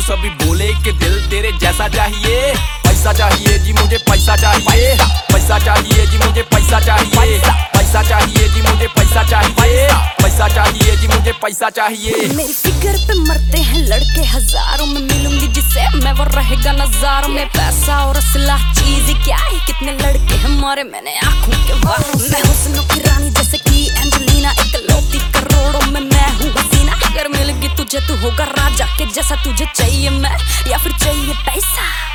सभी बोले कि दिल तेरे जैसा चाहिए। पैसा चाहिए जी मुझे, पैसा चाहिए, पैसा चाहिए जी मुझे, पैसा चाहिए, पैसा चाहिए जी मुझे, पैसा चाहिए, पैसा चाहिए जी मुझे, पैसा चाहिए। मेरी फिगर पे मरते हैं लड़के हजारों में, मिलूंगी जिसे मैं वो रहेगा नजारों में। पैसा और असला चीज क्या है, कितने लड़के हमारे मैंने आंखों के बाहर। मैं हुस्नों की रानी जैसे कि एंजेलिना, इकलौती करोड़ों में मैं हूँ हसीना। अगर मिल गई तुझे तू होगा राजा के जैसा, तुझे चाहिए मैं या फिर चाहिए पैसा।